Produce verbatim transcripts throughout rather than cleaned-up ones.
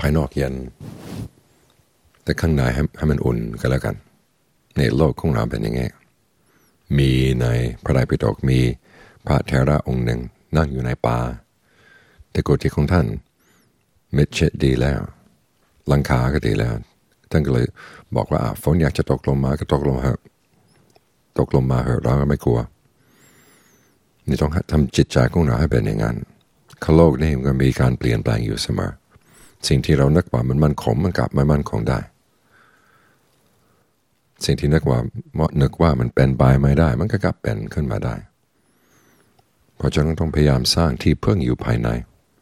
ายนอกเย็นแต่ข้างในให้ให้มันอุ่นก็แล้วกันในโลกของเราเป็นยังไงมีในพระไตรปิฎกมีพระเถระองค์หนึ่งนั่งอยู่ในป่าแต่กุฏิของท่านเม็ดเช็ดดีแล้วหลังคาก็ดีแล้วท่านก็เลยบอกว่าฝนอยากจะตกลงมาก็ตกลงเถอะตกลงมาเถอะเราก็ไม่กลัวนี่ต้องทำจิตใจของเราให้เป็นอย่างนั้นโลกนี่มันก็มีการเปลี่ยนแปลงอยู่เสมอสิ่งที่เรานึกว่ามันมั่นคงมันกลับไม่มั่นคงได้สิ่งที่นึกว่านึกว่ามันเป็นไปไม่ได้มันก็กลับเป็นขึ้นมาได้เพราะฉะนั้นต้องพยายามสร้างที่พึ่งอยู่ภายใน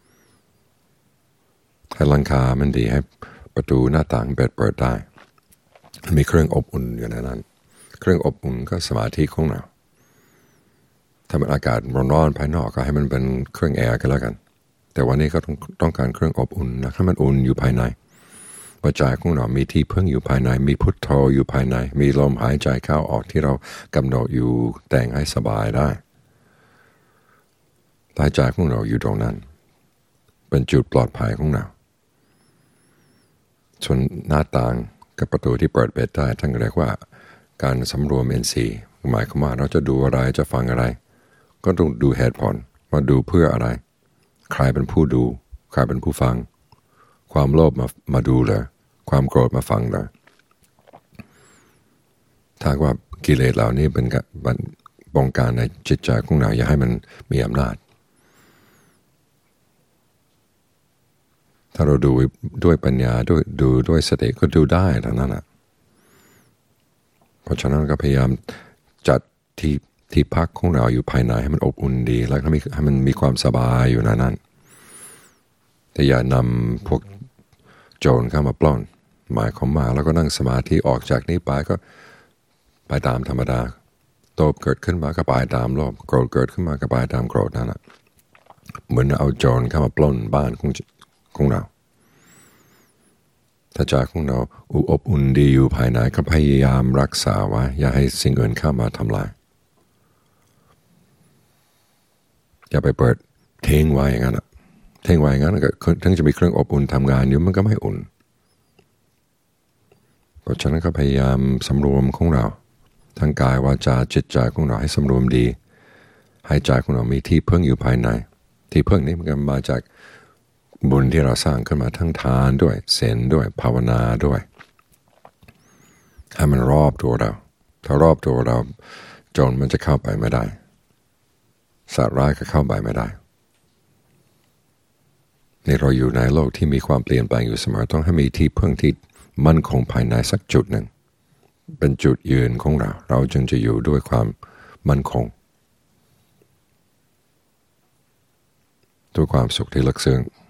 ให้หลังคามันดีให้ประตูหน้าต่างเปิดเปิดได้มีเครื่องอบอุ่นอยู่ในนั้นเครื่องอบอุ่นก็สมาธิของเราถ้ามันอากาศร้อนๆภายนอกก็ให้มันเป็นเครื่องแอร์กันแล้วกันแต่วันนี้ก็ต้องต้องการเครื่องอบอุ่นนะให้มันอุ่นอยู่ภายในหัวใจของเรามีที่พึ่งอยู่ภายในมีพุทโธอยู่ภายในมีลมหายใจเข้าออกที่เรากำหนดอยู่แต่งให้สบายได้หายใจของเราอยู่ตรงนั้นเป็นจุดปลอดภัยของเราส่วนหน้าต่างกับประตูที่เปิดเปิดได้ท่านเรียกว่าการสำรวม เอ็น ซี หมายความว่าเราจะดูอะไรจะฟังอะไรก็ต้องดูเหตุผลว่าดูเพื่ออะไรใครเป็นผู้ดูใครเป็นผู้ฟังความโลภมามาดูเลยความโกรธมาฟังเลยถ้าว่ากิเลสเหล่านี้เป็นการบงการในจิตใจของเราอย่าให้มันมีอำนาจถ้าเราดูด้วยปัญญาด้วยดูด้วยสติก็ดูได้ทั้งนั้นแหละเพราะฉะนั้นก็พยายามจัดที่ที่พักของเราอยู่ภายในให้มันอบอุ่นดีแล้วให้มันมีความสบายอยู่ในนั้นแต่อย่านำพวกโจรเข้ามาปล้นหมายความว่าแล้วก็นั่งสมาธิออกจากนี้ไปก็ไปตามธรรมดาโลภเกิดขึ้นมาก็ไปตามโลภโกรธเกิดขึ้นมาก็ไปตามโกรธนั่นแหละเหมือนเอาโจรเข้ามาปล้นบ้านของของเราถ้าใจของเราอบอุ่นดีอยู่ภายในก็พยายามรักษาไว้อย่าให้สิ่งอื่นเข้ามาทำลายอย่าไปเปิดเทงไว้อย่างนั้นเทงไว้อย่างนั้นก็ถึงจะมีเครื่องอบอุ่นทำงานอยู่มันก็ไม่อุ่นเพราะฉะนั้นก็พยายามสำรวมของเราทั้งกายวาจาจิตใจของเราให้สำรวมดีให้ใจของเรามีที่พึ่งอยู่ภายในที่พึ่งนี้มันก็มาจากบุญที่เราสร้างขึ้นมาทั้งทานด้วยศีลด้วยภาวนาด้วยให้มันรอบตัวเราถ้ารอบตัวเราโจรมันจะเข้าไปไม่ได้สัตว์ร้ายก็เข้าไปไม่ได้นี่เราอยู่ในโลกที่มีความเปลี่ยนแปลงอยู่เสมอต้องให้มีที่พึ่งที่มั่นคงภายในสักจุดหนึ่งเป็นจุดยืนของเราเราจึงจะอยู่ด้วยความมั่นคงด้วยความสุขที่ลึกซึ้ง